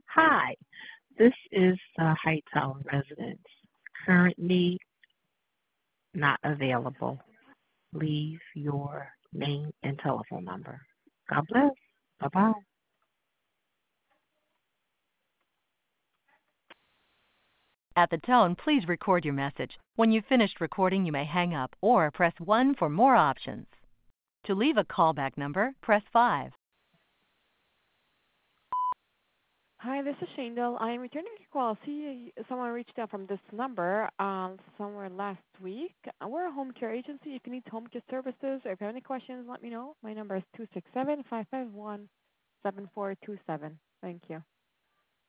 Hi, this is the Hightown residence. Currently not available. Leave your name and telephone number. God bless. Bye bye. At the tone, please record your message. When you've finished recording, you may hang up or press 1 for more options. To leave a callback number, press 5. Hi, this is Shandel. I am returning your call. See, someone reached out from this number somewhere last week. We're a home care agency. If you need home care services or if you have any questions, let me know. My number is 267-551-7427. Thank you.